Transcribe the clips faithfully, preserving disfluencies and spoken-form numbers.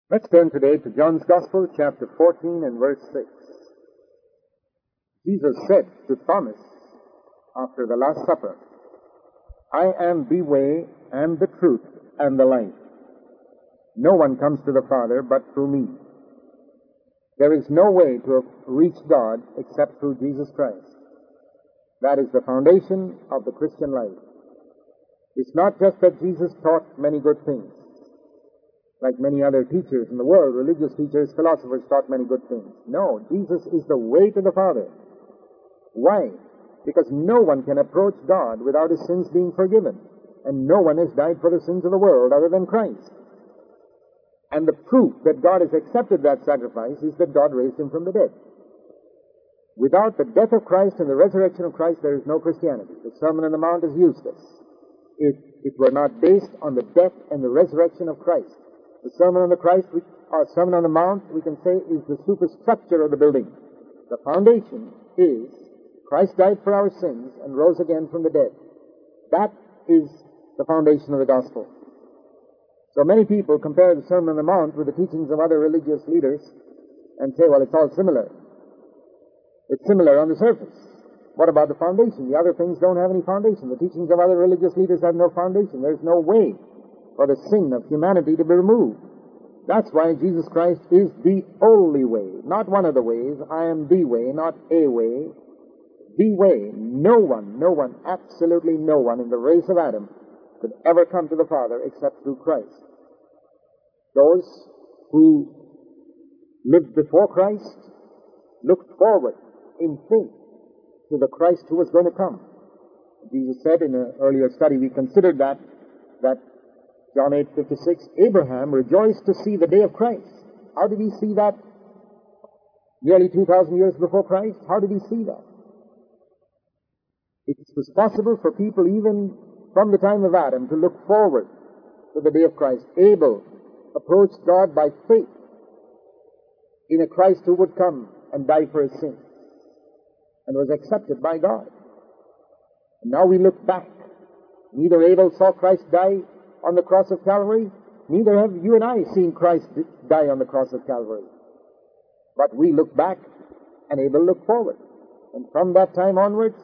Let's turn today to John's Gospel, chapter fourteen and verse six. Jesus said to Thomas after the Last Supper, "I am the way and the truth and the life. No one comes to the Father but through me." There is no way to reach God except through Jesus Christ. That is the foundation of the Christian life. It's not just that Jesus taught many good things. Like many other teachers in the world, religious teachers, philosophers taught many good things. No, Jesus is the way to the Father. Why? Because no one can approach God without his sins being forgiven. And no one has died for the sins of the world other than Christ. And the proof that God has accepted that sacrifice is that God raised him from the dead. Without the death of Christ and the resurrection of Christ, there is no Christianity. The Sermon on the Mount is useless if it were not based on the death and the resurrection of Christ. The Sermon on the Christ, or Sermon on the Mount, we can say, is the superstructure of the building. The foundation is Christ died for our sins and rose again from the dead. That is the foundation of the gospel. So many people compare the Sermon on the Mount with the teachings of other religious leaders and say, well, it's all similar. It's similar on the surface. What about the foundation? The other things don't have any foundation. The teachings of other religious leaders have no foundation. There's no way for the sin of humanity to be removed. That's why Jesus Christ is the only way, not one of the ways. I am the way, not a way. The way. No one, no one, absolutely no one in the race of Adam could ever come to the Father except through Christ. Those who lived before Christ looked forward in faith to the Christ who was going to come. Jesus said in an earlier study, we considered that, that John eight fifty-six, Abraham rejoiced to see the day of Christ. How did he see that? Nearly two thousand years before Christ? How did he see that? It was possible for people even from the time of Adam to look forward to the day of Christ. Abel approached God by faith in a Christ who would come and die for his sins and was accepted by God. And now we look back. Neither Abel saw Christ die on the cross of Calvary, neither have you and I seen Christ die on the cross of Calvary. But we look back and Abel looked forward. And from that time onwards,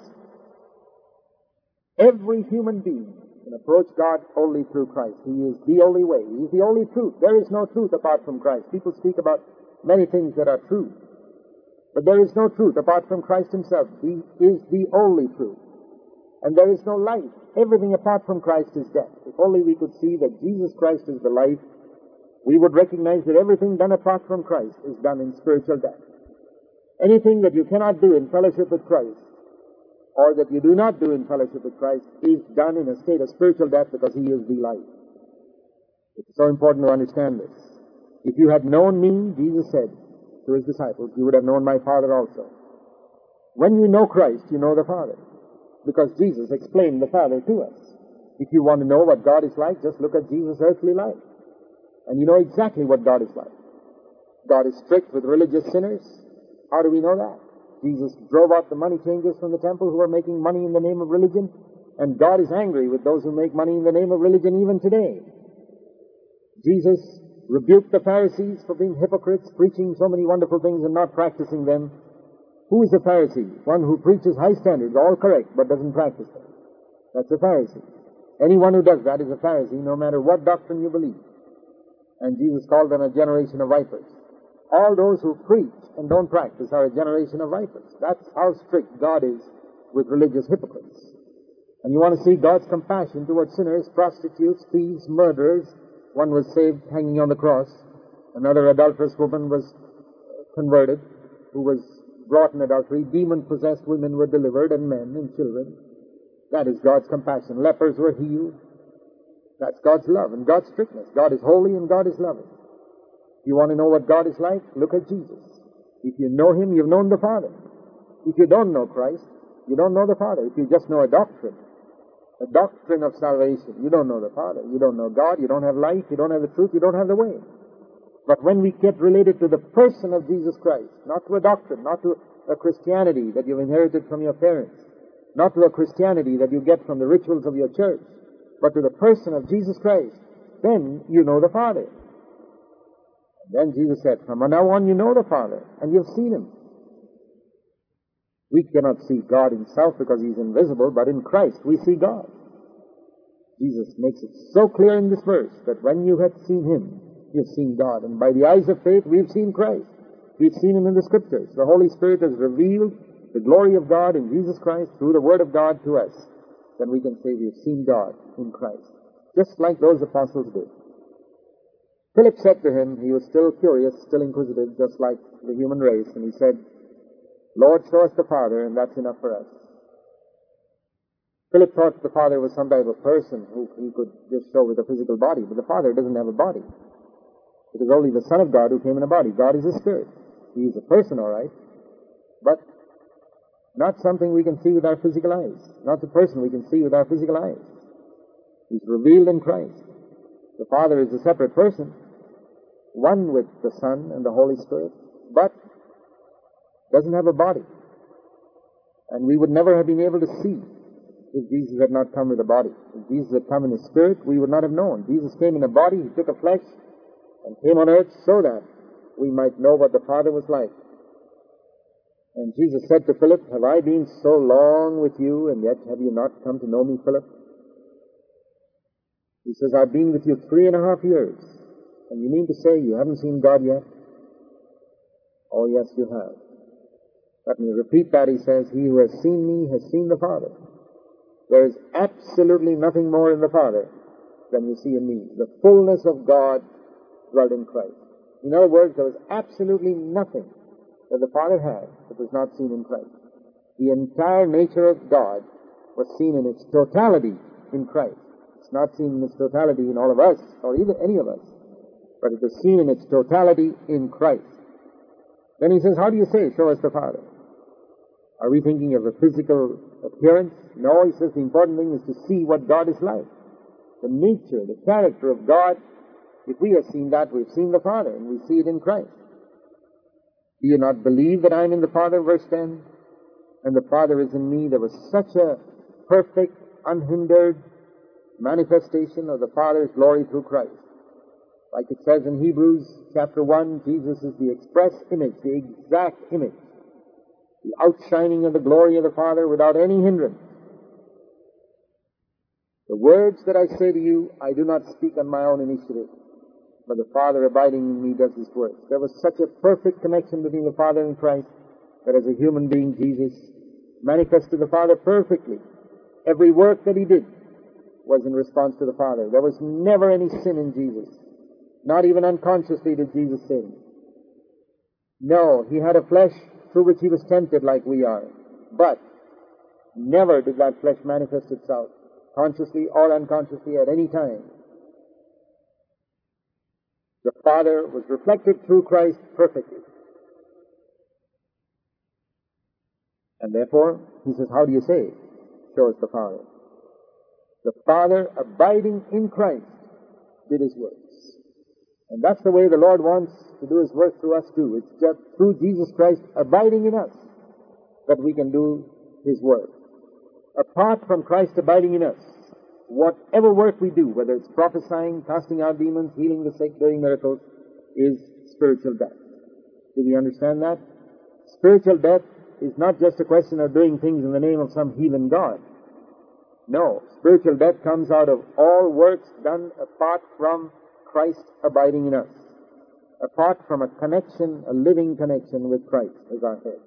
every human being can approach God only through Christ. He is the only way. He is the only truth. There is no truth apart from Christ. People speak about many things that are true. But there is no truth apart from Christ himself. He is the only truth. And there is no life. Everything apart from Christ is death. If only we could see that Jesus Christ is the life, we would recognize that everything done apart from Christ is done in spiritual death. Anything that you cannot do in fellowship with Christ, or that you do not do in fellowship with Christ, is done in a state of spiritual death because he is the life. It's so important to understand this. If you had known me, Jesus said to his disciples, you would have known my Father also. When you know Christ, you know the Father, because Jesus explained the Father to us. If you want to know what God is like, just look at Jesus' earthly life, and you know exactly what God is like. God is strict with religious sinners. How do we know that? Jesus drove out the money changers from the temple who are making money in the name of religion, and God is angry with those who make money in the name of religion even today. Jesus rebuked the Pharisees for being hypocrites, preaching so many wonderful things and not practicing them. Who is a Pharisee? One who preaches high standards, all correct, but doesn't practice them. That's a Pharisee. Anyone who does that is a Pharisee, no matter what doctrine you believe. And Jesus called them a generation of vipers. All those who preach and don't practice are a generation of vipers. That's how strict God is with religious hypocrites. And you want to see God's compassion towards sinners, prostitutes, thieves, murderers. One was saved hanging on the cross. Another adulterous woman was converted, who was brought in adultery. Demon-possessed women were delivered, and men and children. That is God's compassion. Lepers were healed. That's God's love and God's strictness. God is holy and God is loving. If you want to know what God is like, look at Jesus. If you know him, you've known the Father. If you don't know Christ, you don't know the Father. If you just know a doctrine, a doctrine of salvation, you don't know the Father. You don't know God. You don't have life. You don't have the truth. You don't have the way. But when we get related to the person of Jesus Christ, not to a doctrine, not to a Christianity that you've inherited from your parents, not to a Christianity that you get from the rituals of your church, but to the person of Jesus Christ, then you know the Father. Then Jesus said, from now on you know the Father, and you've seen him. We cannot see God himself because he's invisible, but in Christ we see God. Jesus makes it so clear in this verse that when you have seen him, you've seen God. And by the eyes of faith, we've seen Christ. We've seen him in the Scriptures. The Holy Spirit has revealed the glory of God in Jesus Christ through the Word of God to us. Then we can say we've seen God in Christ, just like those apostles did. Philip said to him, he was still curious, still inquisitive, just like the human race, and he said, Lord, show us the Father, and that's enough for us. Philip thought the Father was some type of person who he could just show with a physical body, but the Father doesn't have a body. It is only the Son of God who came in a body. God is a spirit. He is a person, all right, but not something we can see with our physical eyes. Not the person we can see with our physical eyes. He's revealed in Christ. The Father is a separate person, one with the Son and the Holy Spirit, but doesn't have a body. And we would never have been able to see if Jesus had not come with a body. If Jesus had come in his spirit, we would not have known. Jesus came in a body, he took a flesh, and came on earth so that we might know what the Father was like. And Jesus said to Philip, have I been so long with you, and yet have you not come to know me, Philip? He says, I've been with you three and a half years, and you mean to say you haven't seen God yet? Oh, yes, you have. Let me repeat that. He says, he who has seen me has seen the Father. There is absolutely nothing more in the Father than you see in me. The fullness of God dwelt in Christ. In other words, there was absolutely nothing that the Father had that was not seen in Christ. The entire nature of God was seen in its totality in Christ. It's not seen in its totality in all of us, or even any of us, but it was seen in its totality in Christ. Then he says, how do you say, show us the Father? Are we thinking of a physical appearance? No, he says the important thing is to see what God is like. The nature, the character of God. If we have seen that, we've seen the Father, and we see it in Christ. Do you not believe that I am in the Father, verse ten? And the Father is in me. There was such a perfect, unhindered manifestation of the Father's glory through Christ. Like it says in Hebrews chapter one, Jesus is the express image, the exact image, the outshining of the glory of the Father without any hindrance. The words that I say to you, I do not speak on my own initiative, but the Father abiding in me does his works. There was such a perfect connection between the Father and Christ that as a human being, Jesus manifested the Father perfectly. Every work that he did was in response to the Father. There was never any sin in Jesus. Not even unconsciously did Jesus sin. No, he had a flesh through which he was tempted like we are. But never did that flesh manifest itself, consciously or unconsciously at any time. The Father was reflected through Christ perfectly. And therefore, he says, how do you say, show us the Father? The Father abiding in Christ did his works. And that's the way the Lord wants to do his work through us too. It's just through Jesus Christ abiding in us that we can do his work. Apart from Christ abiding in us, whatever work we do, whether it's prophesying, casting out demons, healing the sick, doing miracles, is spiritual death. Do we understand that? Spiritual death is not just a question of doing things in the name of some heathen god. No, spiritual death comes out of all works done apart from Christ abiding in us, apart from a connection, a living connection with Christ as our head.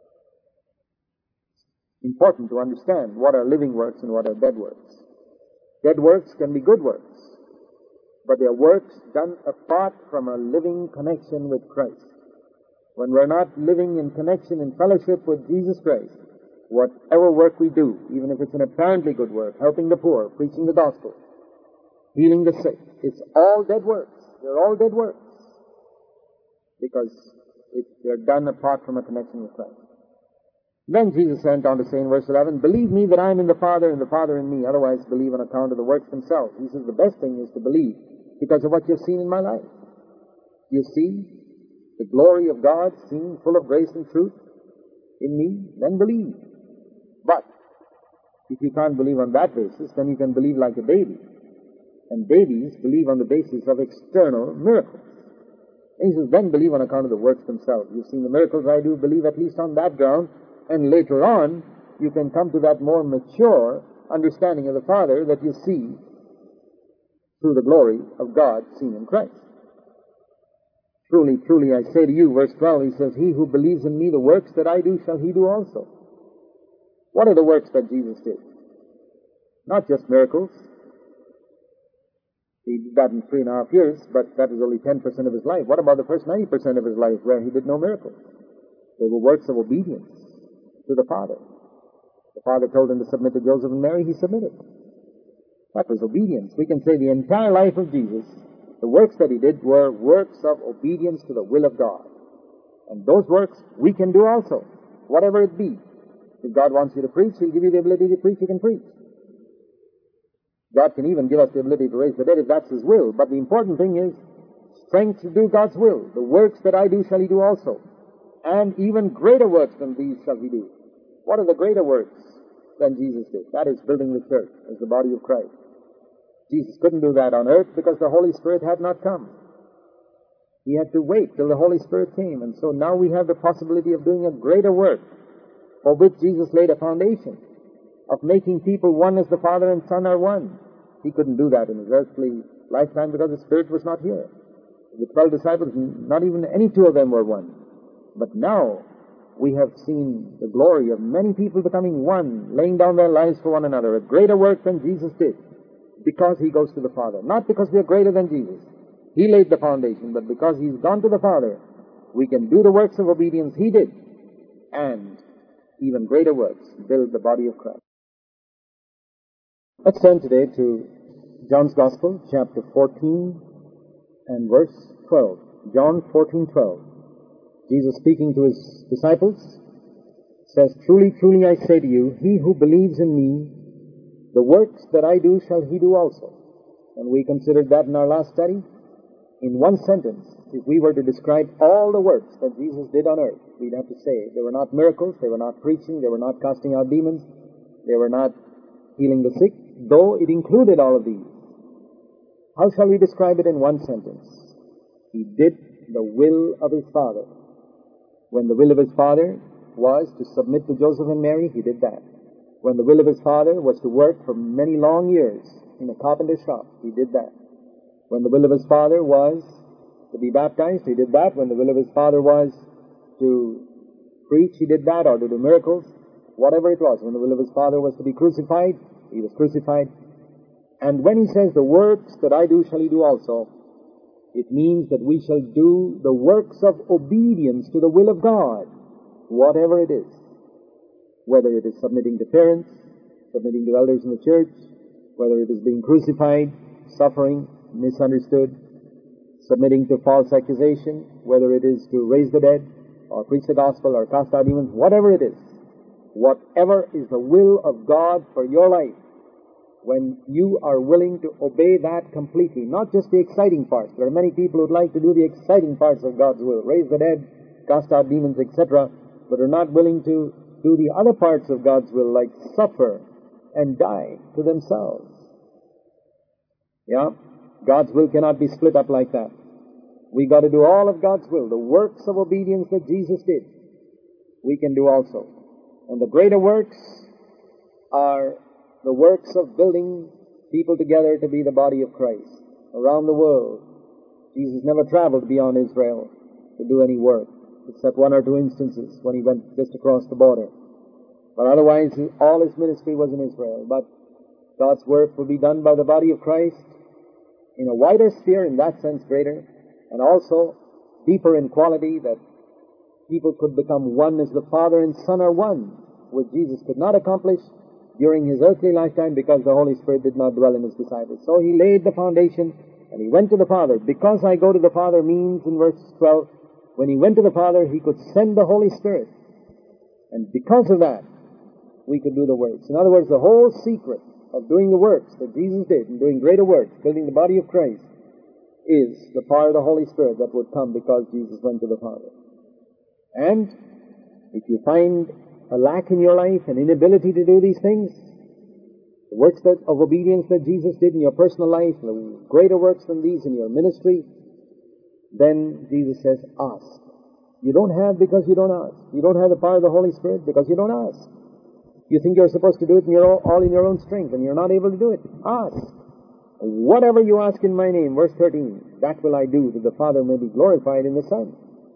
Important to understand what are living works and what are dead works. Dead works can be good works, but they are works done apart from a living connection with Christ. When we're not living in connection, in fellowship with Jesus Christ, whatever work we do, even if it's an apparently good work, helping the poor, preaching the gospel, healing the sick, it's all dead works. They're all dead works because it, they're done apart from a connection with Christ. Then Jesus went on to say in verse eleven, believe me that I am in the Father and the Father in me, otherwise believe on account of the works themselves. He says the best thing is to believe because of what you've seen in my life. You see the glory of God seen full of grace and truth in me, then believe. But if you can't believe on that basis, then you can believe like a baby. And babies believe on the basis of external miracles. And he says, then believe on account of the works themselves. You've seen the miracles I do, believe at least on that ground, and later on you can come to that more mature understanding of the Father that you see through the glory of God seen in Christ. Truly, truly, I say to you, verse twelve, he says, he who believes in me, the works that I do shall he do also. What are the works that Jesus did? Not just miracles. He did that in three and a half years, but that was only ten percent of his life. What about the first ninety percent of his life where he did no miracles? They were works of obedience to the Father. The Father told him to submit to Joseph and Mary, he submitted. That was obedience. We can say the entire life of Jesus, the works that he did were works of obedience to the will of God. And those works we can do also, whatever it be. If God wants you to preach, he'll give you the ability to preach, you can preach. God can even give us the ability to raise the dead if that's his will. But the important thing is strength to do God's will. The works that I do shall he do also. And even greater works than these shall he do. What are the greater works than Jesus did? That is building the church as the body of Christ. Jesus couldn't do that on earth because the Holy Spirit had not come. He had to wait till the Holy Spirit came. And so now we have the possibility of doing a greater work for which Jesus laid a foundation, of making people one as the Father and Son are one. He couldn't do that in his earthly lifetime because the Spirit was not here. The twelve disciples, not even any two of them were one. But now we have seen the glory of many people becoming one, laying down their lives for one another, a greater work than Jesus did, because he goes to the Father. Not because we are greater than Jesus. He laid the foundation, but because he's gone to the Father, we can do the works of obedience he did, and even greater works, build the body of Christ. Let's turn today to John's Gospel, chapter fourteen and verse twelve. John fourteen twelve. Jesus speaking to his disciples says, truly, truly, I say to you, he who believes in me, the works that I do shall he do also. And we considered that in our last study. In one sentence, if we were to describe all the works that Jesus did on earth, we'd have to say they were not miracles, they were not preaching, they were not casting out demons, they were not healing the sick, though it included all of these. How shall we describe it in one sentence? He did the will of his Father. When the will of his Father was to submit to Joseph and Mary, he did that. When the will of his Father was to work for many long years in a carpenter's shop, he did that. When the will of his Father was to be baptized, he did that. When the will of his Father was to preach, he did that, or to do miracles, whatever it was. When the will of his Father was to be crucified, he was crucified. And when he says, the works that I do shall he do also, it means that we shall do the works of obedience to the will of God, whatever it is. Whether it is submitting to parents, submitting to elders in the church, whether it is being crucified, suffering, misunderstood, submitting to false accusation, whether it is to raise the dead, or preach the gospel, or cast out demons, whatever it is, whatever is the will of God for your life, when you are willing to obey that completely, not just the exciting parts. There are many people who would like to do the exciting parts of God's will, raise the dead, cast out demons, et cetera, but are not willing to do the other parts of God's will, like suffer and die to themselves. Yeah? God's will cannot be split up like that. We got to do all of God's will. The works of obedience that Jesus did, we can do also. And the greater works are the works of building people together to be the body of Christ around the world. Jesus never traveled beyond Israel to do any work, except one or two instances when he went just across the border. But otherwise, all his ministry was in Israel. But God's work will be done by the body of Christ in a wider sphere, in that sense greater, and also deeper in quality, that people could become one as the Father and Son are one, which Jesus could not accomplish during his earthly lifetime because the Holy Spirit did not dwell in his disciples. So he laid the foundation and he went to the Father. Because I go to the Father means, in verse twelve, when he went to the Father, he could send the Holy Spirit. And because of that, we could do the works. In other words, the whole secret of doing the works that Jesus did and doing greater works, building the body of Christ, is the power of the Holy Spirit that would come because Jesus went to the Father. And if you find a lack in your life, an inability to do these things, the works that, of obedience that Jesus did in your personal life, the greater works than these in your ministry, then Jesus says, ask. You don't have because you don't ask. You don't have the power of the Holy Spirit because you don't ask. You think you're supposed to do it in your own, all in your own strength, and you're not able to do it. Ask. Whatever you ask in my name, verse thirteen, that will I do, that the Father may be glorified in the Son.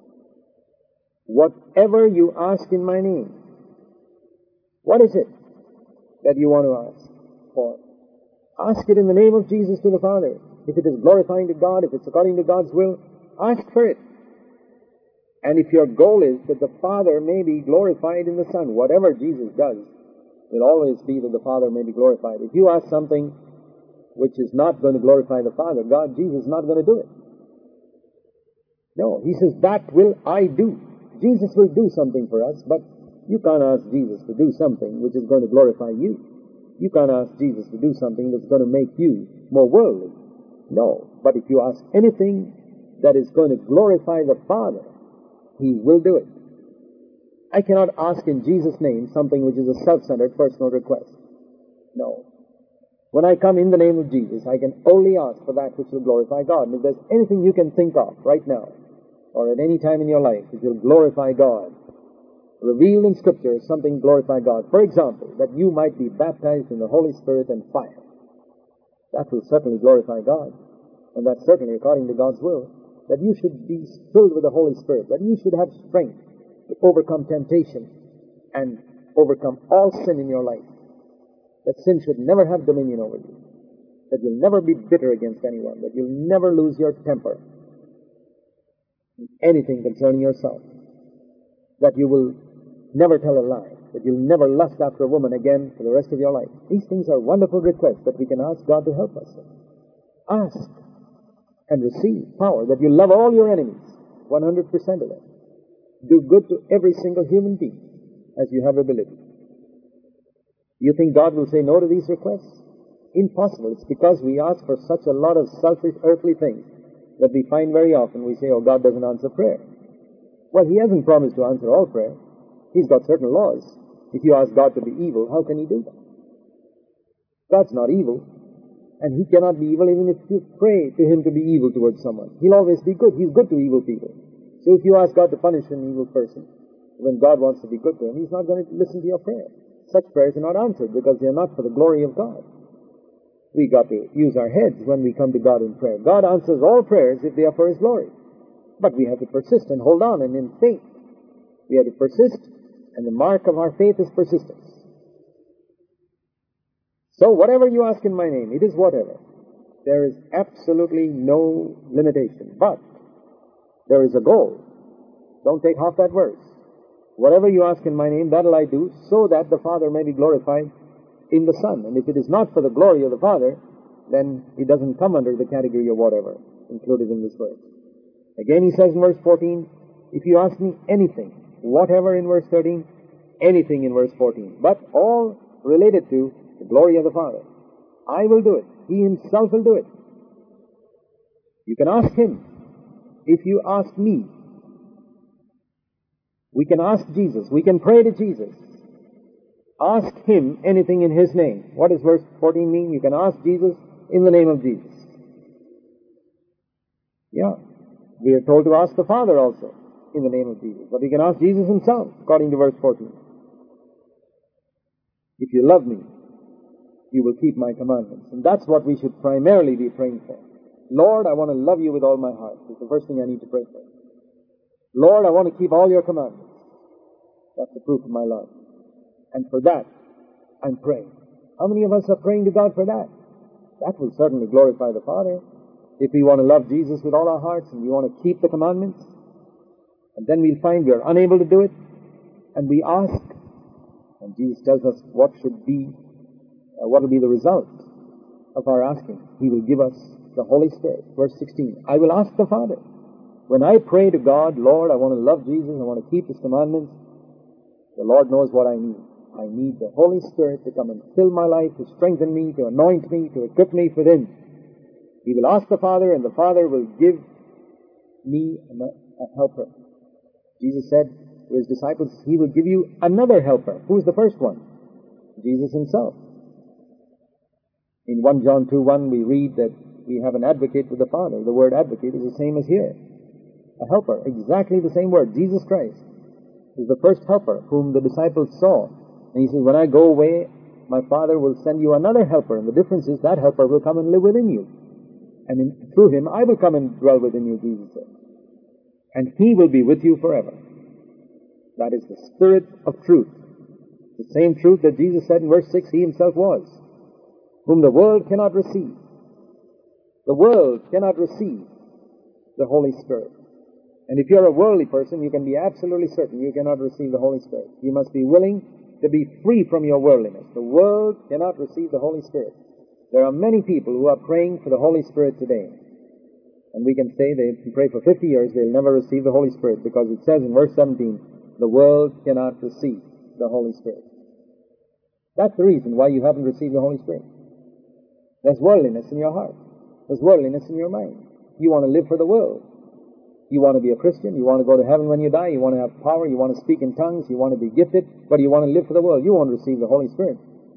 Whatever you ask in my name, what is it that you want to ask for? Ask it in the name of Jesus to the Father. If it is glorifying to God, if it's according to God's will, ask for it. And if your goal is that the Father may be glorified in the Son, whatever Jesus does will always be that the Father may be glorified. If you ask something which is not going to glorify the Father, God, Jesus is not going to do it. No, he says, that will I do. Jesus will do something for us, but you can't ask Jesus to do something which is going to glorify you. You can't ask Jesus to do something that's going to make you more worldly. No, but if you ask anything that is going to glorify the Father, he will do it. I cannot ask in Jesus' name something which is a self-centered personal request. No. When I come in the name of Jesus, I can only ask for that which will glorify God. And if there's anything you can think of right now, or at any time in your life, which will glorify God, revealed in Scripture as something glorify God. For example, that you might be baptized in the Holy Spirit and fire. That will certainly glorify God. And that's certainly according to God's will. That you should be filled with the Holy Spirit. That you should have strength to overcome temptation and overcome all sin in your life. That sin should never have dominion over you. That you'll never be bitter against anyone. That you'll never lose your temper in anything concerning yourself. That you will never tell a lie. That you'll never lust after a woman again for the rest of your life. These things are wonderful requests that we can ask God to help us. Ask and receive power, that you love all your enemies, one hundred percent of them. Do good to every single human being as you have ability. You think God will say no to these requests? Impossible. It's because we ask for such a lot of selfish earthly things that we find very often we say, oh, God doesn't answer prayer. Well, he hasn't promised to answer all prayer. He's got certain laws. If you ask God to be evil, how can he do that? God's not evil. And he cannot be evil even if you pray to him to be evil towards someone. He'll always be good. He's good to evil people. So if you ask God to punish an evil person, when God wants to be good to him, he's not going to listen to your prayer. Such prayers are not answered because they are not for the glory of God. We got to use our heads when we come to God in prayer. God answers all prayers if they are for his glory. But we have to persist and hold on, and in faith we have to persist, and the mark of our faith is persistence. So whatever you ask in my name, it is whatever. There is absolutely no limitation. But there is a goal. Don't take half that verse. Whatever you ask in my name, that'll I do, so that the Father may be glorified in the Son. And if it is not for the glory of the Father, then it doesn't come under the category of whatever included in this verse. Again he says in verse fourteen, if you ask me anything, whatever in verse thirteen, anything in verse fourteen, but all related to the glory of the Father, I will do it. He himself will do it. You can ask him. If you ask me, we can ask Jesus. We can pray to Jesus. Ask him anything in his name. What does verse fourteen mean? You can ask Jesus in the name of Jesus. Yeah. We are told to ask the Father also in the name of Jesus. But we can ask Jesus himself, according to verse fourteen. If you love me, you will keep my commandments. And that's what we should primarily be praying for. Lord, I want to love you with all my heart. It's the first thing I need to pray for. Lord, I want to keep all your commandments. That's the proof of my love. And for that, I'm praying. How many of us are praying to God for that? That will certainly glorify the Father. If we want to love Jesus with all our hearts and we want to keep the commandments, and then we'll find we are unable to do it, and we ask, and Jesus tells us what should be Uh, what will be the result of our asking. He will give us the Holy Spirit. Verse sixteen, I will ask the Father. When I pray to God, Lord, I want to love Jesus, I want to keep his commandments, the Lord knows what I need. I need the Holy Spirit to come and fill my life, to strengthen me, to anoint me, to equip me for him. He will ask the Father, and the Father will give me a helper. Jesus said to his disciples, he will give you another helper. Who is the first one? Jesus himself. In First John two one we read that we have an advocate with the Father. The word advocate is the same as here. A helper, exactly the same word. Jesus Christ is the first helper whom the disciples saw. And he says, when I go away, my Father will send you another helper. And the difference is that helper will come and live within you. And in, through him, I will come and dwell within you, Jesus said. And he will be with you forever. That is the Spirit of truth. The same truth that Jesus said in verse six he himself was, whom the world cannot receive. The world cannot receive the Holy Spirit. And if you're a worldly person, you can be absolutely certain you cannot receive the Holy Spirit. You must be willing to be free from your worldliness. The world cannot receive the Holy Spirit. There are many people who are praying for the Holy Spirit today. And we can say they can pray for fifty years, they'll never receive the Holy Spirit, because it says in verse seventeen, the world cannot receive the Holy Spirit. That's the reason why you haven't received the Holy Spirit. There's worldliness in your heart. There's worldliness in your mind. You want to live for the world. You want to be a Christian. You want to go to heaven when you die. You want to have power. You want to speak in tongues. You want to be gifted. But you want to live for the world. You won't receive the Holy Spirit.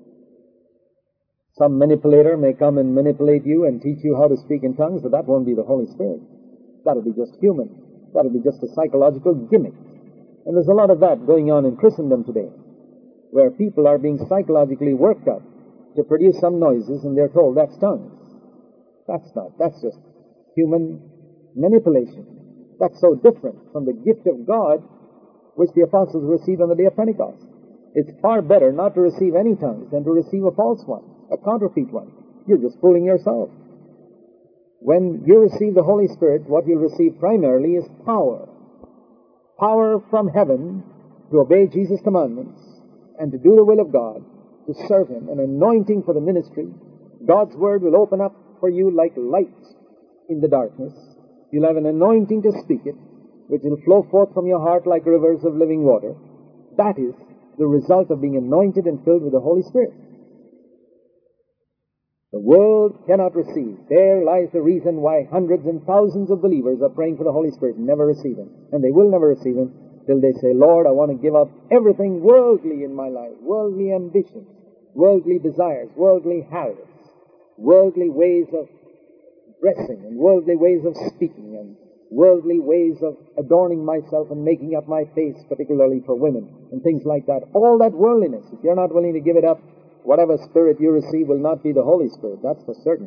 Some manipulator may come and manipulate you and teach you how to speak in tongues, but that won't be the Holy Spirit. That'll be just human. That'll be just a psychological gimmick. And there's a lot of that going on in Christendom today, where people are being psychologically worked up to produce some noises, and they're told that's tongues. That's not. That's just human manipulation. That's so different from the gift of God which the apostles received on the day of Pentecost. It's far better not to receive any tongues than to receive a false one, a counterfeit one. You're just fooling yourself. When you receive the Holy Spirit, what you'll receive primarily is power. Power from heaven to obey Jesus' commandments and to do the will of God, to serve Him, an anointing for the ministry. God's Word will open up for you like light in the darkness. You'll have an anointing to speak it, which will flow forth from your heart like rivers of living water. That is the result of being anointed and filled with the Holy Spirit. The world cannot receive. There lies the reason why hundreds and thousands of believers are praying for the Holy Spirit and never receive Him. And they will never receive Him till they say, Lord, I want to give up everything worldly in my life, worldly ambitions, worldly desires, worldly habits, worldly ways of dressing and worldly ways of speaking and worldly ways of adorning myself and making up my face, particularly for women and things like that. All that worldliness, if you're not willing to give it up, whatever spirit you receive will not be the Holy Spirit. That's for certain.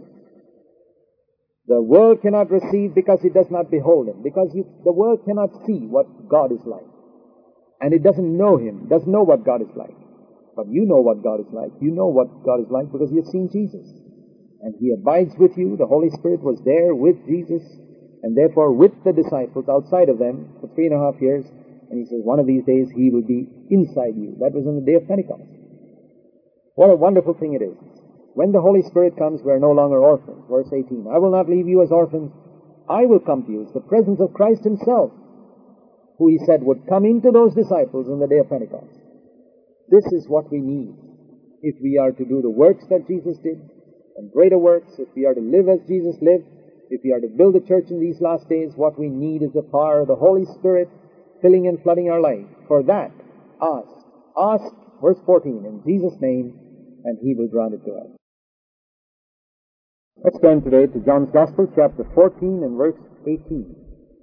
The world cannot receive because it does not behold Him, because you, the world cannot see what God is like. And it doesn't know Him, doesn't know what God is like. But you know what God is like. You know what God is like because you've seen Jesus. And He abides with you. The Holy Spirit was there with Jesus and therefore with the disciples outside of them for three and a half years. And He says, one of these days He will be inside you. That was on the day of Pentecost. What a wonderful thing it is. When the Holy Spirit comes, we are no longer orphans. Verse eighteen, I will not leave you as orphans. I will come to you. It's the presence of Christ Himself, who He said would come into those disciples on the day of Pentecost. This is what we need if we are to do the works that Jesus did, and greater works, if we are to live as Jesus lived, if we are to build a church in these last days, what we need is the power of the Holy Spirit filling and flooding our life. For that, ask. Ask, verse fourteen, in Jesus' name, and He will grant it to us. Let's turn today to John's Gospel, chapter fourteen and verse eighteen.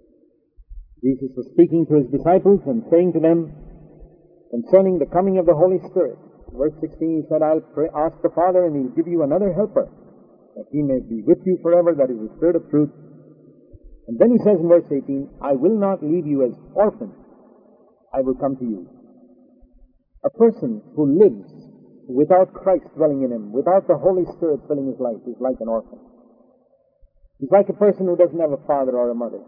Jesus was speaking to His disciples and saying to them concerning the coming of the Holy Spirit. Verse sixteen, He said, I'll pray, ask the Father, and He'll give you another helper, that He may be with you forever, that is the Spirit of truth. And then He says in verse eighteen, I will not leave you as orphans. I will come to you. A person who lives without Christ dwelling in him, without the Holy Spirit filling his life, is like an orphan. He's like a person who doesn't have a father or a mother.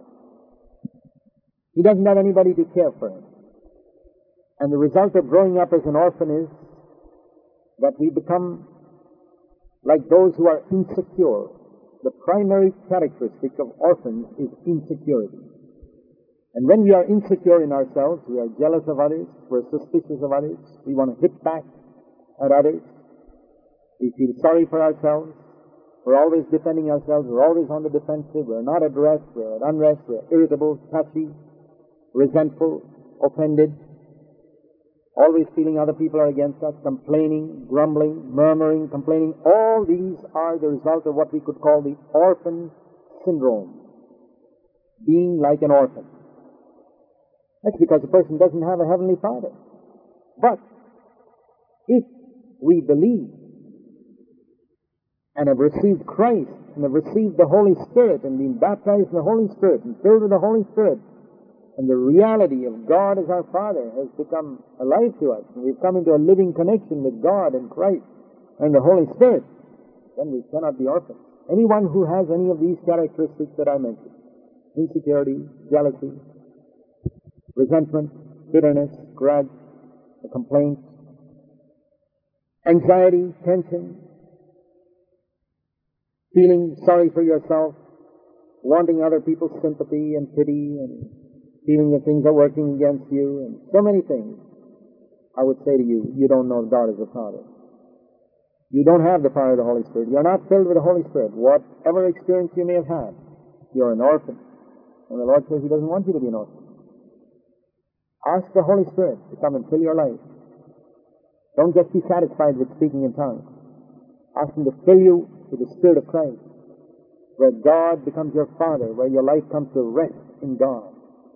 He doesn't have anybody to care for him. And the result of growing up as an orphan is that we become like those who are insecure. The primary characteristic of orphans is insecurity. And when we are insecure in ourselves, we are jealous of others, we're suspicious of others, we want to hit back at others, we feel sorry for ourselves, we're always defending ourselves, we're always on the defensive, we're not at rest, we're at unrest, we're irritable, touchy, resentful, offended, always feeling other people are against us, complaining, grumbling, murmuring, complaining. All these are the result of what we could call the orphan syndrome, being like an orphan. That's because the person doesn't have a Heavenly Father. But if we believe and have received Christ and have received the Holy Spirit and been baptized in the Holy Spirit and filled with the Holy Spirit, and the reality of God as our Father has become alive to us, and we've come into a living connection with God and Christ and the Holy Spirit, then we cannot be orphans. Anyone who has any of these characteristics that I mentioned, insecurity, jealousy, resentment, bitterness, grudge, complaint, anxiety, tension, feeling sorry for yourself, wanting other people's sympathy and pity, and feeling that things are working against you, and so many things, I would say to you, you don't know God as a Father. You don't have the power of the Holy Spirit. You're not filled with the Holy Spirit. Whatever experience you may have had, you're an orphan. And the Lord says He doesn't want you to be an orphan. Ask the Holy Spirit to come and fill your life. Don't just be satisfied with speaking in tongues. Ask Him to fill you with the Spirit of Christ, where God becomes your Father, where your life comes to rest in God.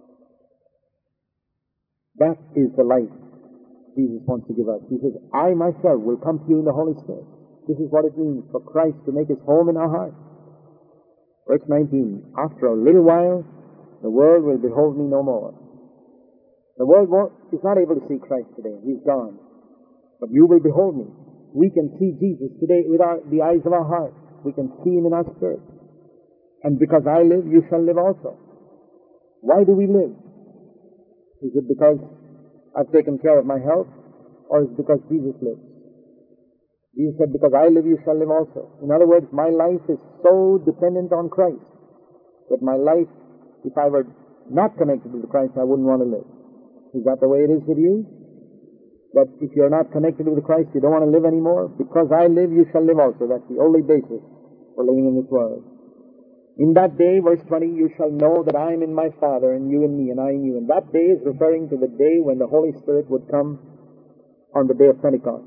That is the life Jesus wants to give us. He says, I myself will come to you in the Holy Spirit. This is what it means for Christ to make His home in our hearts. Verse nineteen, after a little while, the world will behold me no more. The world won't, is not able to see Christ today. He's gone. But you will behold me. We can see Jesus today with our, the eyes of our heart. We can see Him in our spirit. And because I live, you shall live also. Why do we live? Is it because I've taken care of my health? Or is it because Jesus lives? Jesus said, because I live, you shall live also. In other words, my life is so dependent on Christ that my life, if I were not connected with Christ, I wouldn't want to live. Is that the way it is with you? That if you're not connected with Christ, you don't want to live anymore? Because I live, you shall live also. That's the only basis for living in this world. In that day, verse twenty, you shall know that I am in my Father, and you in me, and I in you. And that day is referring to the day when the Holy Spirit would come on the day of Pentecost.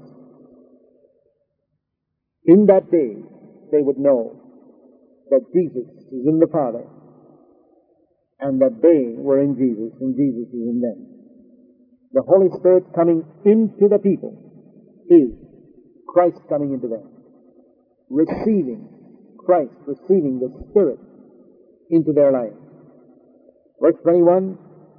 In that day, they would know that Jesus is in the Father, and that they were in Jesus, and Jesus is in them. The Holy Spirit coming into the people is Christ coming into them. Receiving Christ, receiving the Spirit into their lives. Verse twenty-one,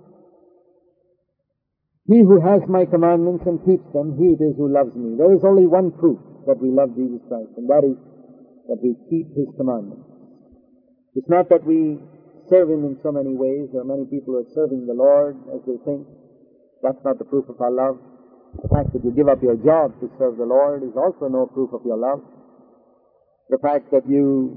he who has my commandments and keeps them, he it is who loves me. There is only one proof that we love Jesus Christ, and that is that we keep His commandments. It's not that we serve Him in so many ways. There are many people who are serving the Lord as they think. That's not the proof of our love. The fact that you give up your job to serve the Lord is also no proof of your love. The fact that you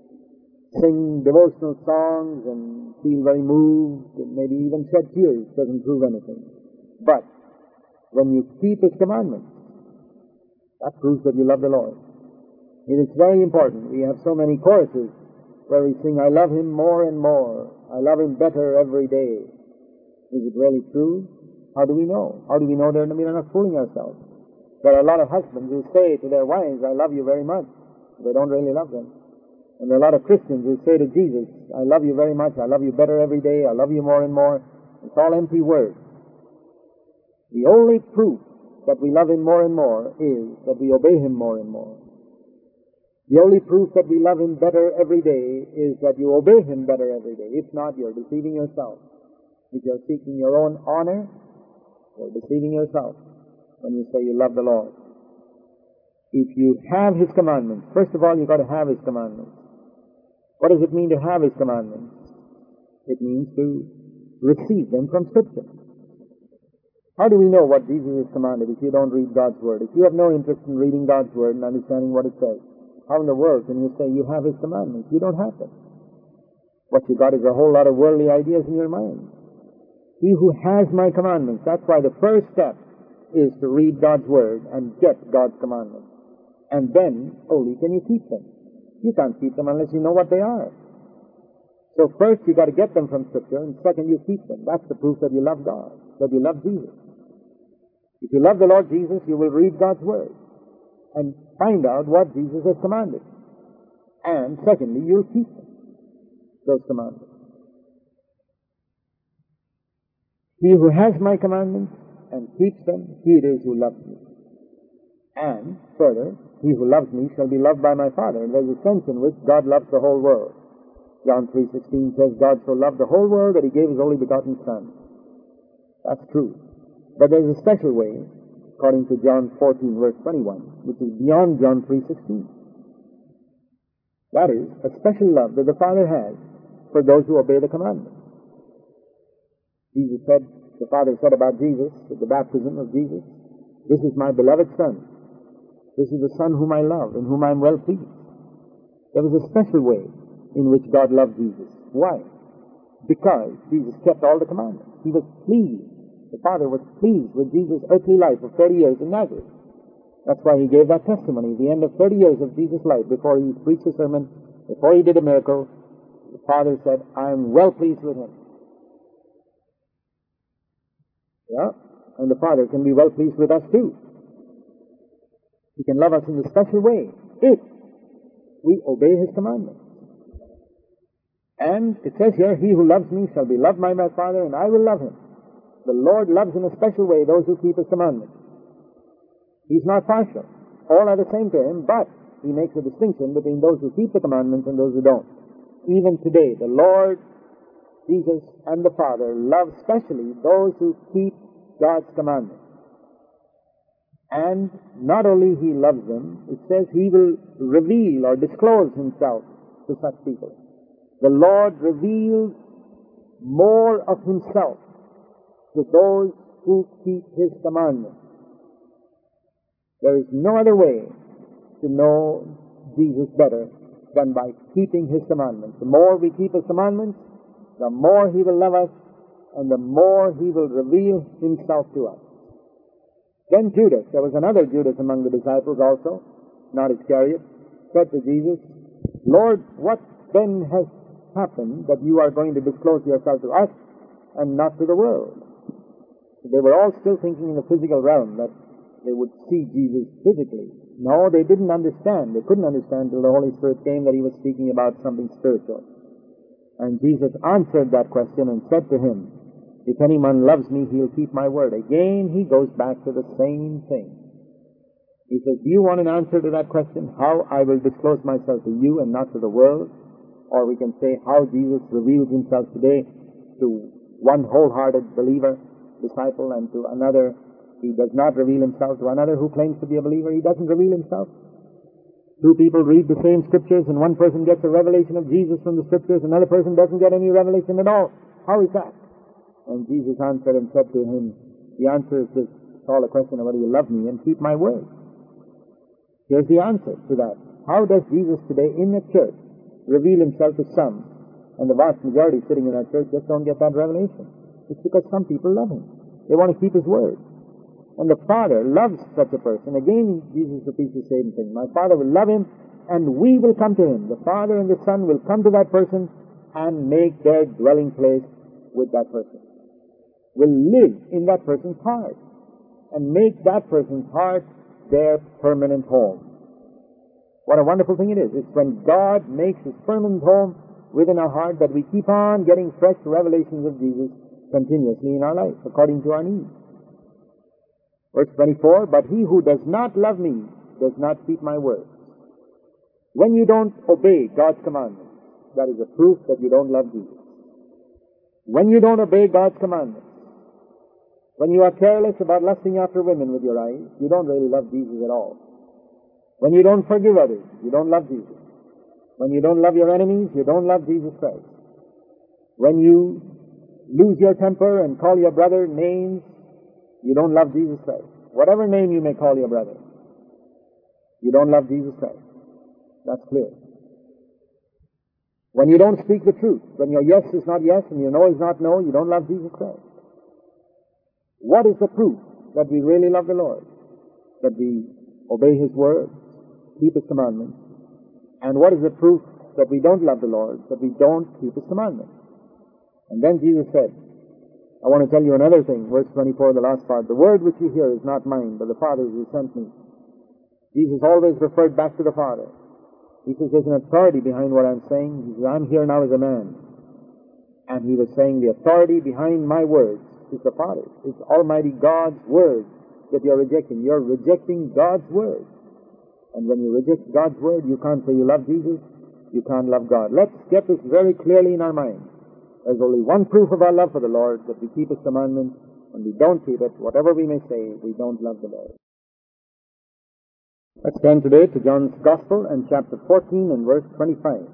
sing devotional songs and feel very moved and maybe even shed tears doesn't prove anything. But when you keep His commandments, that proves that you love the Lord. It is very important. We have so many choruses where we sing, I love Him more and more. I love Him better every day. Is it really true? How do we know? How do we know they're, we're not fooling ourselves? There are a lot of husbands who say to their wives, I love you very much. They don't really love them. And there are a lot of Christians who say to Jesus, I love you very much. I love you better every day. I love you more and more. It's all empty words. The only proof that we love Him more and more is that we obey Him more and more. The only proof that we love Him better every day is that you obey Him better every day. If not, you're deceiving yourself. If you're seeking your own honor, you're deceiving yourself when you say you love the Lord. If you have His commandments, first of all, you've got to have His commandments. What does it mean to have His commandments? It means to receive them from Scripture. How do we know what Jesus has commanded if you don't read God's Word? If you have no interest in reading God's Word and understanding what it says, how in the world can you say you have His commandments? You don't have them. What you got is a whole lot of worldly ideas in your mind. He who has my commandments, that's why the first step is to read God's Word and get God's commandments. And then only can you keep them. You can't keep them unless you know what they are. So first you got to get them from Scripture, and second you keep them. That's the proof that you love God, that you love Jesus. If you love the Lord Jesus, you will read God's Word and find out what Jesus has commanded. And secondly, you'll keep them, those commandments. He who has my commandments and keeps them, he it is who loves me. And, further, he who loves me shall be loved by my Father. And there's a sense in which God loves the whole world. John three sixteen says, God so loved the whole world that he gave his only begotten Son. That's true. But there's a special way, according to John fourteen, verse twenty-one, which is beyond John three sixteen. That is, a special love that the Father has for those who obey the commandments. Jesus said, the Father said about Jesus, at the baptism of Jesus, this is my beloved Son. This is the Son whom I love, in whom I am well pleased. There was a special way in which God loved Jesus. Why? Because Jesus kept all the commandments. He was pleased. The Father was pleased with Jesus' earthly life of thirty years in Nazareth. That's why he gave that testimony. At the end of thirty years of Jesus' life, before he preached a sermon, before he did a miracle, the Father said, I am well pleased with him. Yeah? And the Father can be well pleased with us too. He can love us in a special way if we obey his commandments. And it says here, he who loves me shall be loved by my Father, and I will love him. The Lord loves in a special way those who keep his commandments. He's not partial. All are the same to him, but he makes a distinction between those who keep the commandments and those who don't. Even today, the Lord, Jesus, and the Father love specially those who keep God's commandments. And not only he loves them, it says he will reveal or disclose himself to such people. The Lord reveals more of himself to those who keep his commandments. There is no other way to know Jesus better than by keeping his commandments. The more we keep his commandments, the more he will love us, and the more he will reveal himself to us. Then Judas, there was another Judas among the disciples also, not Iscariot, said to Jesus, Lord, what then has happened that you are going to disclose yourself to us and not to the world? They were all still thinking in the physical realm that they would see Jesus physically. No, they didn't understand. They couldn't understand until the Holy Spirit came that he was speaking about something spiritual. And Jesus answered that question and said to him, if any man loves me, he'll keep my word. Again, he goes back to the same thing. He says, do you want an answer to that question? How I will disclose myself to you and not to the world? Or we can say how Jesus reveals himself today to one wholehearted believer, disciple, and to another he does not reveal himself. To another who claims to be a believer, he doesn't reveal himself. Two people read the same scriptures and one person gets a revelation of Jesus from the scriptures, another person doesn't get any revelation at all. How is that? And Jesus answered and said to him, the answer is this, it's all a question of whether you love me and keep my word. Here's the answer to that. How does Jesus today in the church reveal himself to some, and the vast majority sitting in that church just don't get that revelation? It's because some people love him. They want to keep his word. And the Father loves such a person. Again, Jesus repeats the same thing. My Father will love him, and we will come to him. The Father and the Son will come to that person and make their dwelling place with that person. Will live in that person's heart and make that person's heart their permanent home. What a wonderful thing it is. It's when God makes his permanent home within our heart that we keep on getting fresh revelations of Jesus continuously in our life, according to our needs. Verse twenty-four, but he who does not love me does not keep my words. When you don't obey God's commandments, that is a proof that you don't love Jesus. When you don't obey God's commandments, when you are careless about lusting after women with your eyes, you don't really love Jesus at all. When you don't forgive others, you don't love Jesus. When you don't love your enemies, you don't love Jesus Christ. When you lose your temper and call your brother names, you don't love Jesus Christ. Whatever name you may call your brother, you don't love Jesus Christ. That's clear. When you don't speak the truth, when your yes is not yes and your no is not no, you don't love Jesus Christ. What is the proof that we really love the Lord? That we obey his word, keep his commandments. And what is the proof that we don't love the Lord? That we don't keep his commandments. And then Jesus said, I want to tell you another thing, verse twenty-four, the last part. The word which you hear is not mine, but the Father's who sent me. Jesus always referred back to the Father. He says there's an authority behind what I'm saying. He says, I'm here now as a man. And he was saying the authority behind my words It's the Father. It's Almighty God's Word that you're rejecting. You're rejecting God's Word. And when you reject God's Word, you can't say you love Jesus. You can't love God. Let's get this very clearly in our minds. There's only one proof of our love for the Lord, that we keep His commandments. When we don't keep it, whatever we may say, we don't love the Lord. Let's turn today to John's Gospel and chapter fourteen and verse twenty-five.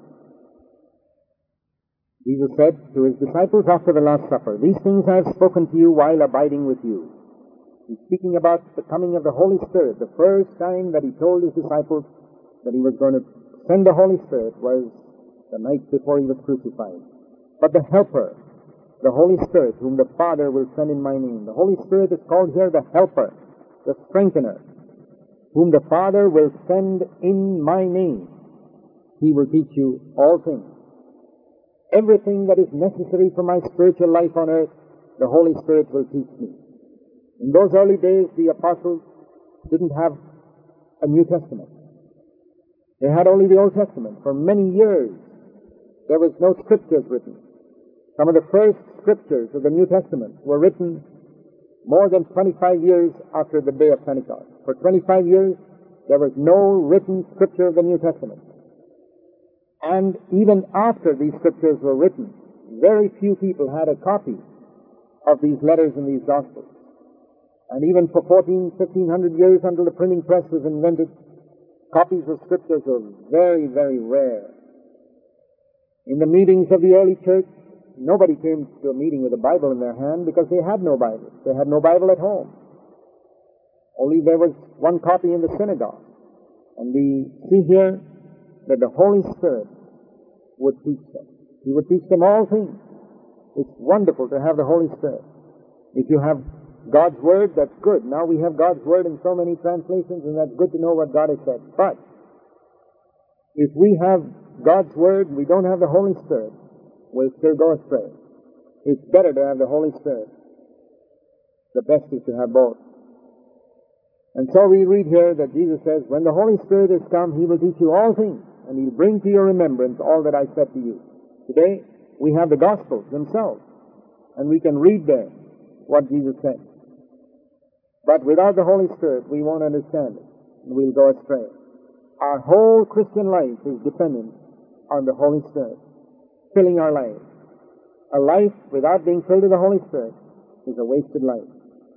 Jesus said to His disciples after the Last Supper, "These things I have spoken to you while abiding with you." He's speaking about the coming of the Holy Spirit. The first time that He told His disciples that He was going to send the Holy Spirit was the night before He was crucified. But the Helper, the Holy Spirit, whom the Father will send in my name. The Holy Spirit is called here the Helper, the Strengthener, whom the Father will send in my name. He will teach you all things. Everything that is necessary for my spiritual life on earth, the Holy Spirit will teach me. In those early days, the apostles didn't have a New Testament. They had only the Old Testament. For many years, there was no scriptures written. Some of the first scriptures of the New Testament were written more than twenty-five years after the day of Pentecost. For twenty-five years, there was no written scripture of the New Testament. And even after these scriptures were written, very few people had a copy of these letters and these Gospels. And even for fourteen, fifteen hundred years, until the printing press was invented, copies of scriptures were very, very rare. In the meetings of the early church, nobody came to a meeting with a Bible in their hand because they had no Bible. They had no Bible at home. Only there was one copy in the synagogue. And we see here that the Holy Spirit would teach them. He would teach them all things. It's wonderful to have the Holy Spirit. If you have God's Word, that's good. Now we have God's Word in so many translations, and that's good to know what God has said. But if we have God's Word, we don't have the Holy Spirit, we'll still go astray. It's better to have the Holy Spirit. The best is to have both. And so we read here that Jesus says, when the Holy Spirit is come, He will teach you all things, and He'll bring to your remembrance all that I said to you. Today, we have the Gospels themselves, and we can read there what Jesus said. But without the Holy Spirit, we won't understand it, and we'll go astray. Our whole Christian life is dependent on the Holy Spirit filling our lives. A life without being filled with the Holy Spirit is a wasted life.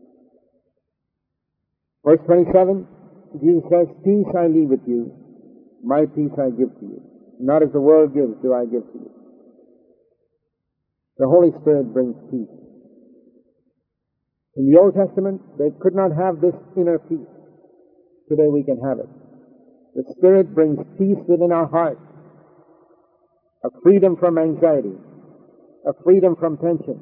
Verse twenty-seven, Jesus says, "Peace I leave with you, my peace I give to you. Not as the world gives do I give to you." The Holy Spirit brings peace. In the Old Testament, they could not have this inner peace. Today we can have it. The Spirit brings peace within our hearts, a freedom from anxiety, a freedom from tension,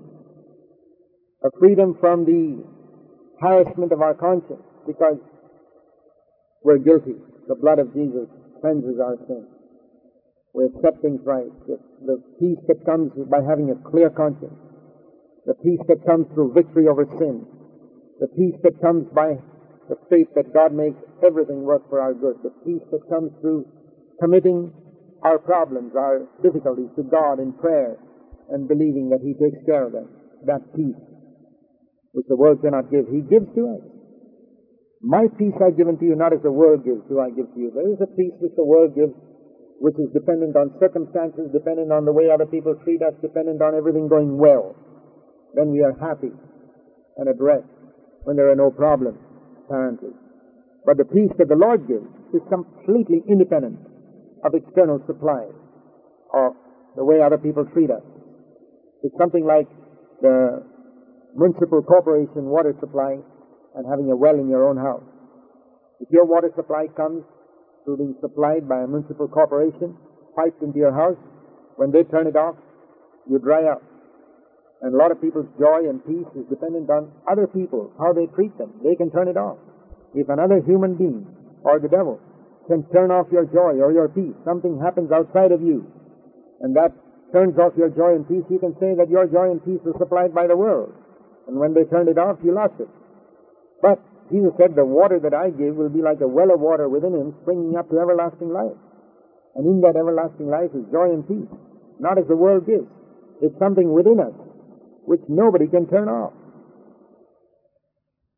a freedom from the harassment of our conscience, because we're guilty. The blood of Jesus cleanses our sins. We're accepting Christ. The, the peace that comes by having a clear conscience. The peace that comes through victory over sin. The peace that comes by the faith that God makes everything work for our good. The peace that comes through committing our problems, our difficulties to God in prayer and believing that He takes care of them. That peace which the world cannot give, He gives to us. My peace I give unto you, not as the world gives, do I give to you. There is a peace which the world gives, which is dependent on circumstances, dependent on the way other people treat us, dependent on everything going well. Then we are happy and at rest when there are no problems, apparently. But the peace that the Lord gives is completely independent of external supply, of the way other people treat us. It's something like the municipal corporation water supply and having a well in your own house. If your water supply comes through being supplied by a municipal corporation, piped into your house, when they turn it off, you dry up. And a lot of people's joy and peace is dependent on other people, how they treat them. They can turn it off. If another human being or the devil can turn off your joy or your peace, something happens outside of you, and that turns off your joy and peace, you can say that your joy and peace was supplied by the world. And when they turned it off, you lost it. But Jesus said, the water that I give will be like a well of water within him, springing up to everlasting life. And in that everlasting life is joy and peace, not as the world gives. It's something within us which nobody can turn off.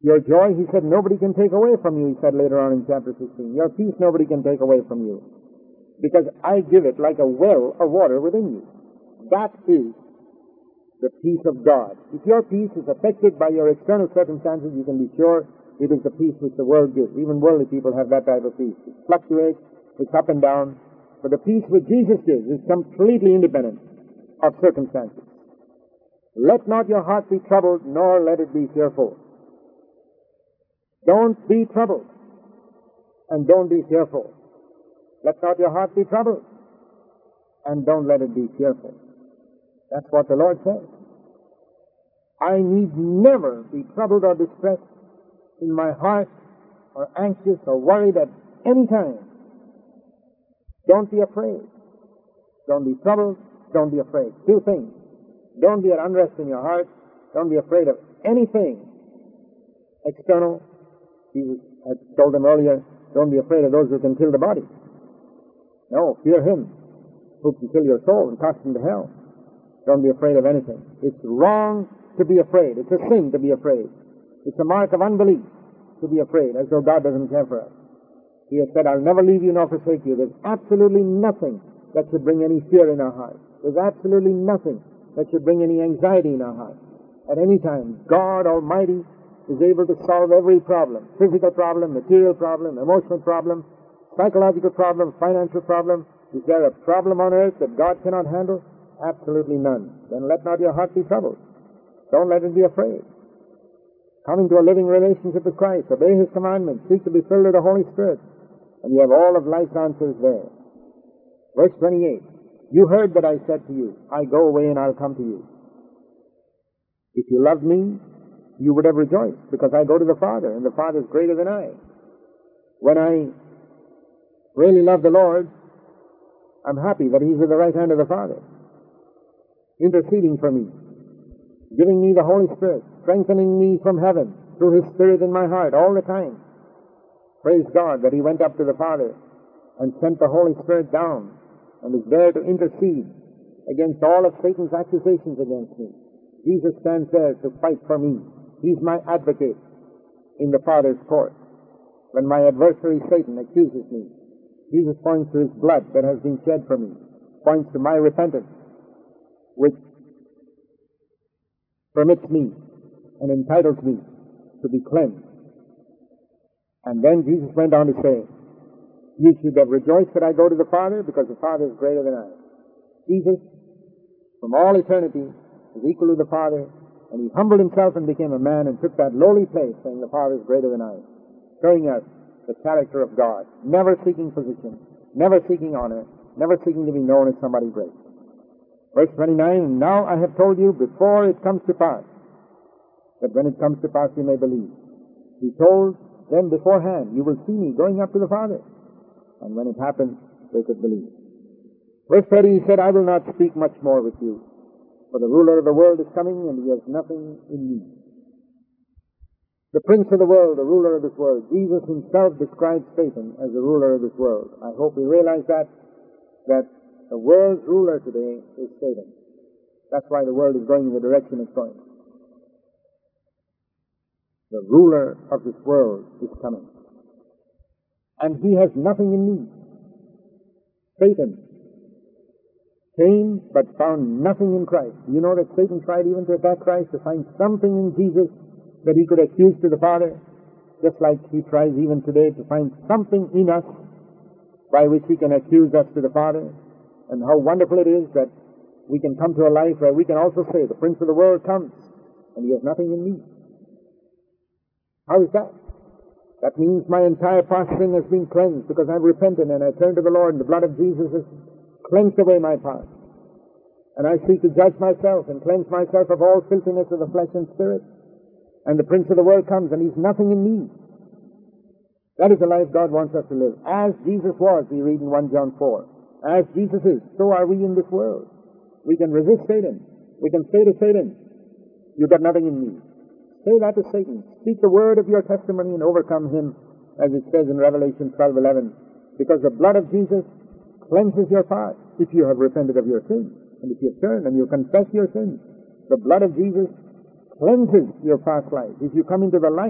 Your joy, he said, nobody can take away from you, he said later on in chapter sixteen. Your peace, nobody can take away from you, because I give it like a well of water within you. That is the peace of God. If your peace is affected by your external circumstances, you can be sure it is the peace which the world gives. Even worldly people have that type of peace. It fluctuates, it's up and down. But the peace which Jesus gives is completely independent of circumstances. Let not your heart be troubled, nor let it be fearful. Don't be troubled, and don't be fearful. Let not your heart be troubled, and don't let it be fearful. That's what the Lord says. I need never be troubled or distressed in my heart, or anxious or worried at any time. Don't be afraid. Don't be troubled. Don't be afraid. Two things. Don't be at unrest in your heart. Don't be afraid of anything external. Jesus had told them earlier, don't be afraid of those who can kill the body. No, fear him who can kill your soul and cast him to hell. Don't be afraid of anything. It's wrong to be afraid. It's a sin to be afraid. It's a mark of unbelief to be afraid, as though God doesn't care for us. He has said, I'll never leave you nor forsake you. There's absolutely nothing that should bring any fear in our hearts. There's absolutely nothing that should bring any anxiety in our hearts. At any time, God Almighty is able to solve every problem. Physical problem, material problem, emotional problem, psychological problem, financial problem. Is there a problem on earth that God cannot handle? Absolutely none. Then let not your heart be troubled. Don't let it be afraid. Come into a living relationship with Christ. Obey his commandments. Seek to be filled with the Holy Spirit. And you have all of life's answers there. Verse twenty-eight. You heard that I said to you, I go away and I'll come to you. If you loved me, you would have rejoiced, because I go to the Father, and the Father is greater than I. When I really love the Lord, I'm happy that he's at the right hand of the Father, interceding for me, giving me the Holy Spirit, strengthening me from heaven through his Spirit in my heart all the time. Praise God that he went up to the Father and sent the Holy Spirit down and is there to intercede against all of Satan's accusations against me. Jesus stands there to fight for me. He's my advocate in the Father's court. When my adversary Satan accuses me, Jesus points to his blood that has been shed for me, points to my repentance, which permits me and entitles me to be cleansed. And then Jesus went on to say, you should have rejoiced that I go to the Father, because the Father is greater than I. Jesus, from all eternity, is equal to the Father, and he humbled himself and became a man and took that lowly place, saying the Father is greater than I, showing us the character of God, never seeking position, never seeking honor, never seeking to be known as somebody great. Verse twenty-nine, and now I have told you before it comes to pass, that when it comes to pass you may believe. He told them beforehand, you will see me going up to the Father. And when it happened, they could believe. Verse thirty, he said, I will not speak much more with you, for the ruler of the world is coming, and he has nothing in me. The prince of the world, the ruler of this world, Jesus himself describes Satan as the ruler of this world. I hope we realize that, that the world's ruler today is Satan. That's why the world is going in the direction it's going. The ruler of this world is coming. And he has nothing in me. Satan came but found nothing in Christ. You know that Satan tried even to attack Christ, to find something in Jesus that he could accuse to the Father, just like he tries even today to find something in us by which he can accuse us to the Father. And how wonderful it is that we can come to a life where we can also say, the prince of the world comes, and he has nothing in me. How is that? That means my entire past sin has been cleansed because I've repented and I turned to the Lord, and the blood of Jesus has cleansed away my past. And I seek to judge myself and cleanse myself of all filthiness of the flesh and spirit. And the prince of the world comes, and he's nothing in me. That is the life God wants us to live. As Jesus was, we read in First John four. As Jesus is, so are we in this world. We can resist Satan. We can say to Satan, you've got nothing in me. Say that to Satan. Speak the word of your testimony and overcome him, as it says in Revelation twelve eleven. Because the blood of Jesus cleanses your past if you have repented of your sins. And if you turn and you confess your sins, the blood of Jesus cleanses your past life. If you come into the light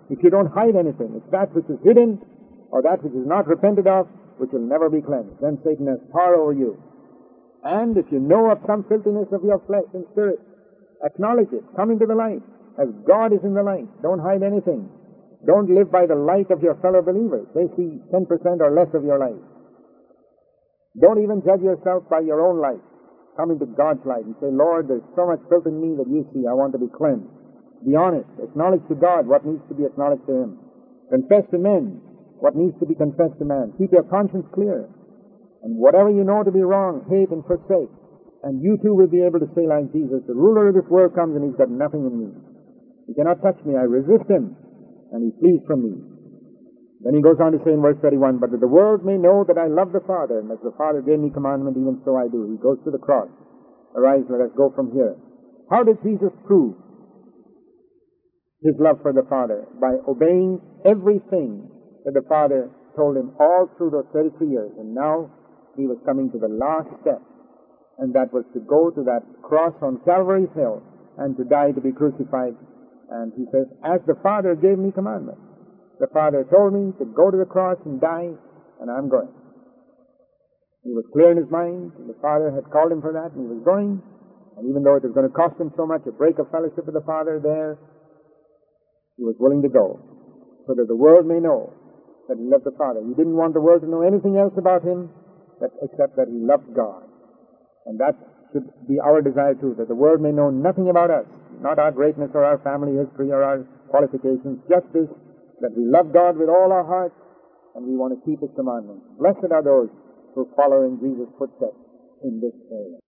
If you don't hide anything, it's that which is hidden or that which is not repented of which will never be cleansed. Then Satan has power over you. And if you know of some filthiness of your flesh and spirit, acknowledge it. Come into the light. As God is in the light. Don't hide anything. Don't live by the light of your fellow believers. They see ten percent or less of your life. Don't even judge yourself by your own light. Come into God's light and say, Lord, there's so much filth in me that you see. I want to be cleansed. Be honest. Acknowledge to God what needs to be acknowledged to Him. Confess to men what needs to be confessed to man. Keep your conscience clear. And whatever you know to be wrong, hate and forsake. And you too will be able to say like Jesus, the ruler of this world comes and he's got nothing in me. He cannot touch me. I resist him. And he flees from me. Then he goes on to say in verse thirty-one, but that the world may know that I love the Father, and as the Father gave me commandment, even so I do. He goes to the cross. Arise, let us go from here. How did Jesus prove his love for the Father? By obeying everything that the Father told him all through those thirty-three years. And now he was coming to the last step, and that was to go to that cross on Calvary's hill and to die to be crucified. And he says, as the Father gave me commandment. The Father told me to go to the cross and die, and I'm going. He was clear in his mind. The Father had called him for that, and he was going. And even though it was going to cost him so much, a break of fellowship with the Father there, he was willing to go, so that the world may know that he loved the Father. He didn't want the world to know anything else about him that, except that he loved God. And that should be our desire too, that the world may know nothing about us, not our greatness or our family history or our qualifications, just this, that we love God with all our hearts and we want to keep His commandments. Blessed are those who follow in Jesus' footsteps in this area.